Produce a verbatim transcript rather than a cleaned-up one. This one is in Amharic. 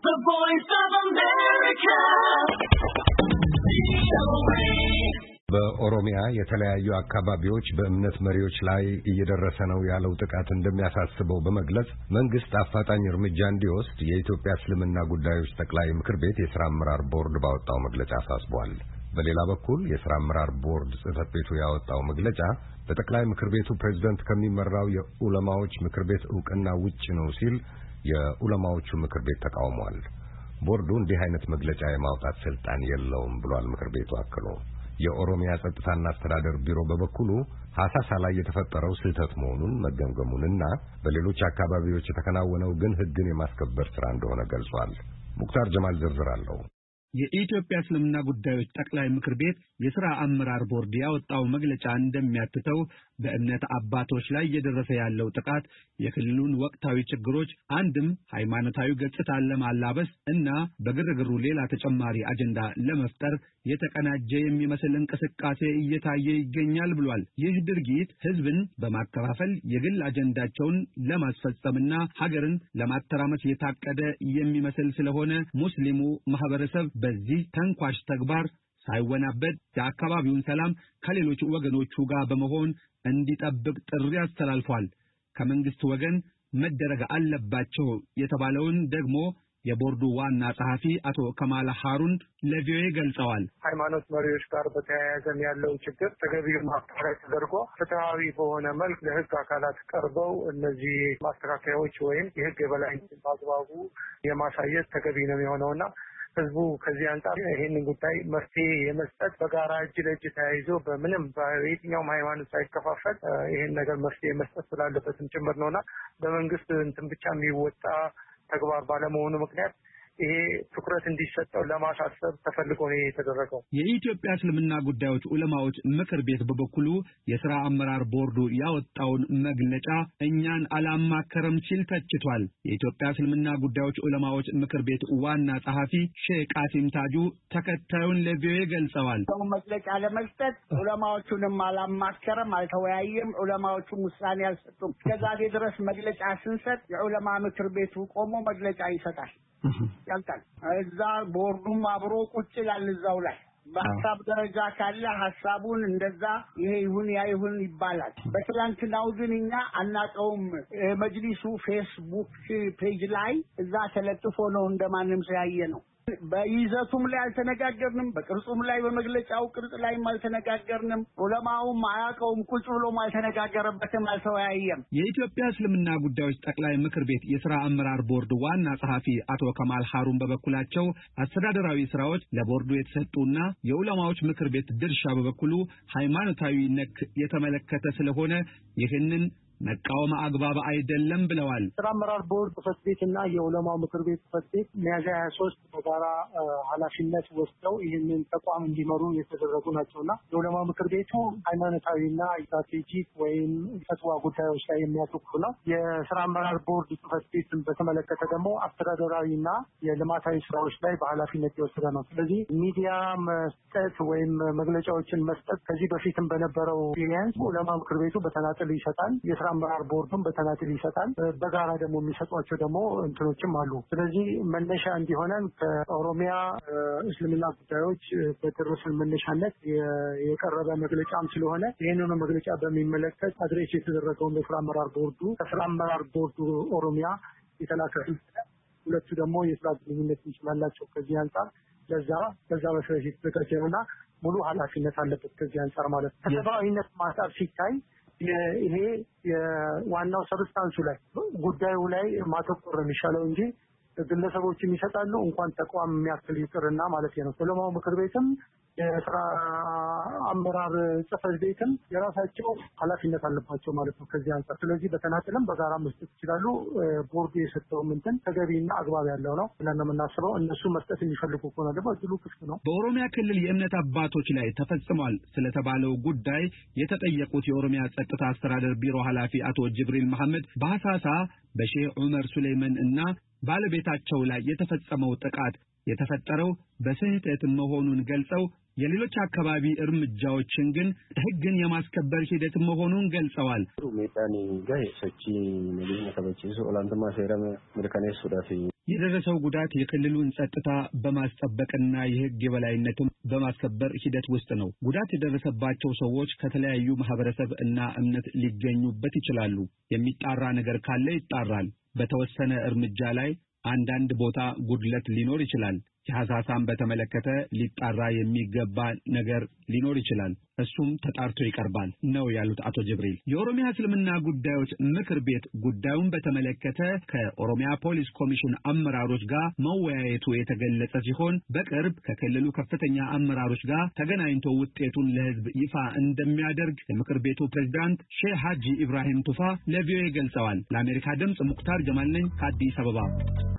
The Voice of America. በኦሮሚያ የተለያዩ አካባቢዎች በእምነት መሪዎች ላይ እየደረሰ ነው ያለው ጥቃት እንደሚያሳስበው በመግለጽ መንግስት አፋጣኝ እርምጃ እንዲወስድ የኢትዮጵያ እስልምና ጉዳዮች ጠቅላይ ምክር ቤት የሥራ አመራር ቦርድ ባወጣው መግለጫ አሳስቧል። በሌላ በኩል የሥራ አመራር ቦርድ ጽሕፈት ቤቱ ያወጣው መግለጫ በጠቅላይ ምክር ቤቱ ፕሬዝዳንት ከሚመራው የዑለማዎች ምክር ቤት ዕውቅና ውጭ ነው ሲል የዑለማዎቹ ምክር ቤት ተቃውሟል። ቦርዱ እንዲህ አይነት መግለጫ የማውጣት ስልጣን የለውም ብሏል። ምክር ቤቱ አክሎ የኦሮሚያ ጸጥታና አስተዳደር ቢሮ በበኩሉ ሐሳሳ ላይ የተፈጠረው ስህተት መሆኑን መገምገሙንና በሌሎች አካባቢዎች የተከናወነው ግን ሕግን የማስከበር ሥራ እንደሆነ ገልጿል። ሙክታር ጀማል ዝርዝር አለው። የኢትዮጵያ እስልምና ጉዳዮች ጠቅላይ ምክር ቤት የሥራ አመራር ቦርድ ያወጣው መግለጫ እንደሚያትተው በእምነት አባቶች ላይ እየደረሰ ያለው ጥቃት የክልሉን ወቅታዊ ችግሮች አንድም ሃይማኖታዊ ገጽታን ለማላበስ እና በግርግሩ ሌላ ተጨማሪ አጀንዳ ለመፍጠር የተቀናጀ የሚመስል እንቅስቃሴ እየታየ ይገኛል ብሏል። ይህ ድርጊት ህዝብን በማከፋፈል የግል አጀንዳቸውን ለማስፈጸምና ሀገርን ለማተራመስ የታቀደ የሚመስል ስለሆነ ሙስሊሙ ማህበረሰብ በዚህ ተንኳሽ ተግባር ሳይወናበድ የአካባቢውን ሰላም ከሌሎች ወገኖቹ ጋር በመሆን እንዲጠብቅ ጥሪ አስተላልፏል። ከመንግስት ወገን መደረግ አለባቸው የተባለውን ደግሞ የቦርዱ ዋና ጸሐፊ አቶ ከማል ሐሩን ለቪኦኤ ገልጸዋል። ሃይማኖት መሪዎች ጋር በተያያዘም ያለው ችግር ተገቢው ማጣሪያ ተደርጎ ፍትሃዊ በሆነ መልክ ለህግ አካላት ቀርበው እነዚህ ማስተካከያዎች ወይም የህግ የበላይነትን በአግባቡ የማሳየት ተገቢ ነው የሆነውና ህዝቡ ከዚህ አንጻር ይሄንን ጉዳይ መፍትሄ የመስጠት በጋራ እጅ ለእጅ ተያይዞ በምንም በየትኛውም ሃይማኖት ሳይከፋፈል ይሄን ነገር መፍትሄ መስጠት ስላለበትም ጭምር ነውና በመንግስት እንትን ብቻ የሚወጣ ተግባር ባለመሆኑ ምክንያት ይሄ ትኩረት እንዲሰጠው ለማሳሰብ ተፈልጎ ነው የተደረገው። የኢትዮጵያ እስልምና ጉዳዮች ዑለማዎች ምክር ቤት በበኩሉ የሥራ አመራር ቦርዱ ያወጣውን መግለጫ እኛን አላማከረም ሲል ተችቷል። የኢትዮጵያ እስልምና ጉዳዮች ዑለማዎች ምክር ቤት ዋና ጸሐፊ ሼህ ቃሲም ታጁ ተከታዩን ለቪኦኤ ገልጸዋል። መግለጫ ለመስጠት ዑለማዎቹንም አላማከረም፣ አልተወያየም፣ ዑለማዎቹም ውሳኔ አልሰጡም። ከዛሬ ድረስ መግለጫ ስንሰጥ የዑለማ ምክር ቤቱ ቆሞ መግለጫ ይሰጣል ያልታል። እዛ ቦርዱም አብሮ ቁጭ ይላል እዛው ላይ በሐሳብ ደረጃ ካለ ሐሳቡን እንደዛ ይሄ ይሁን ያ ይሁን ይባላል። በትላንትናው ግን እኛ አናቀውም። መጅሊሱ ፌስቡክ ፔጅ ላይ እዛ ተለጥፎ ነው እንደማንም ሲያየ ነው። በይዘቱም ላይ አልተነጋገርንም፣ በቅርጹም ላይ በመግለጫው ቅርጽ ላይ አልተነጋገርንም። ዑለማውም አያቀውም፣ ቁጭ ብሎም አልተነጋገረበትም፣ አልተወያየም። የኢትዮጵያ እስልምና ጉዳዮች ጠቅላይ ምክር ቤት የሥራ አመራር ቦርድ ዋና ጸሐፊ አቶ ከማል ሐሩን በበኩላቸው አስተዳደራዊ ስራዎች ለቦርዱ የተሰጡና የዑለማዎች ምክር ቤት ድርሻ በበኩሉ ሃይማኖታዊ ነክ የተመለከተ ስለሆነ ይህንን መቃወም አግባብ አይደለም ብለዋል። ስራ አመራር ቦርድ ጽሕፈት ቤትና የዑለማው ምክር ቤት ጽሕፈት ቤት ሚያዝያ ሃያ ሶስት በጋራ ኃላፊነት ወስደው ይህንን ተቋም እንዲመሩ የተደረጉ ናቸውና የዑለማው ምክር ቤቱ ሃይማኖታዊና ስትራቴጂክ ወይም ፈትዋ ጉዳዮች ላይ የሚያተኩር ነው። የስራ አመራር ቦርድ ጽሕፈት ቤትን በተመለከተ ደግሞ አስተዳደራዊና የልማታዊ ስራዎች ላይ በኃላፊነት የወሰደ ነው። ስለዚህ ሚዲያ መስጠት ወይም መግለጫዎችን መስጠት ከዚህ በፊትም በነበረው ኤክስፒሪየንስ ዑለማ ምክር ቤቱ በተናጠል ይሰጣል። የስራ አመራር ቦርዱም በተናጠል ይሰጣል። በጋራ ደግሞ የሚሰጧቸው ደግሞ እንትኖችም አሉ። ስለዚህ መነሻ እንዲሆነን ከኦሮሚያ እስልምና ጉዳዮች በደረሰን መነሻነት የቀረበ መግለጫም ስለሆነ ይህንን መግለጫ በሚመለከት አድሬስ የተደረገው የስራ አመራር ቦርዱ ከስራ አመራር ቦርዱ ኦሮሚያ የተላከው ሁለቱ ደግሞ የስራ ግንኙነት ይችላልላቸው ከዚህ አንፃር ለዛ ለዛ መሰረት የተዘጋጀና ሙሉ ኃላፊነት አለበት ከዚህ አንፃር ማለት ነው። ከሰብአዊነት ማሳብ ሲታይ ይሄ የዋናው ሰብስታንሱ ላይ ጉዳዩ ላይ ማተኮር የሚሻለው እንጂ ግለሰቦችም ይሰጣሉ እንኳን ተቋም የሚያክል ይቅርና ማለት ነው። ዑለማው ምክር ቤትም የስራ አመራር ጽሕፈት ቤትም የራሳቸው ኃላፊነት አለባቸው ማለት ነው ከዚህ አንፃር። ስለዚህ በተናጠልም በጋራ መስጠት ይችላሉ። ቦርዱ የሰጠው ምንትን ተገቢና አግባብ ያለው ነው ብለን ነው የምናስበው። እነሱ መስጠት የሚፈልጉ ከሆነ ደግሞ እድሉ ክፍት ነው። በኦሮሚያ ክልል የእምነት አባቶች ላይ ተፈጽሟል ስለተባለው ጉዳይ የተጠየቁት የኦሮሚያ ጸጥታ አስተዳደር ቢሮ ኃላፊ አቶ ጅብሪል መሐመድ በሐሳሳ በሼህ ዑመር ሱሌማን እና ባለቤታቸው ላይ የተፈጸመው ጥቃት የተፈጠረው በስህተት መሆኑን ገልጸው የሌሎች አካባቢ እርምጃዎችን ግን ህግን የማስከበር ሂደት መሆኑን ገልጸዋል። ሜዳኒ ጋር ሰጪ ነኝ ተበጪ ኦላንተማ ሴራም ምርካኔ ሱዳፊ የደረሰው ጉዳት የክልሉን ጸጥታ በማስጠበቅና የሕግ የበላይነትን በማስከበር ሂደት ውስጥ ነው። ጉዳት የደረሰባቸው ሰዎች ከተለያዩ ማህበረሰብ እና እምነት ሊገኙበት ይችላሉ። የሚጣራ ነገር ካለ ይጣራል። በተወሰነ እርምጃ ላይ አንዳንድ ቦታ ጉድለት ሊኖር ይችላል። የሐሳሳን በተመለከተ ሊጣራ የሚገባ ነገር ሊኖር ይችላል። እሱም ተጣርቶ ይቀርባል ነው ያሉት አቶ ጅብሪል። የኦሮሚያ እስልምና ጉዳዮች ምክር ቤት ጉዳዩን በተመለከተ ከኦሮሚያ ፖሊስ ኮሚሽን አመራሮች ጋር መወያየቱ የተገለጸ ሲሆን በቅርብ ከክልሉ ከፍተኛ አመራሮች ጋር ተገናኝቶ ውጤቱን ለሕዝብ ይፋ እንደሚያደርግ የምክር ቤቱ ፕሬዝዳንት ሼህ ሐጂ ኢብራሂም ቱፋ ለቪኦኤ ገልጸዋል። ለአሜሪካ ድምጽ ሙክታር ጀማል ነኝ ከአዲስ አበባ።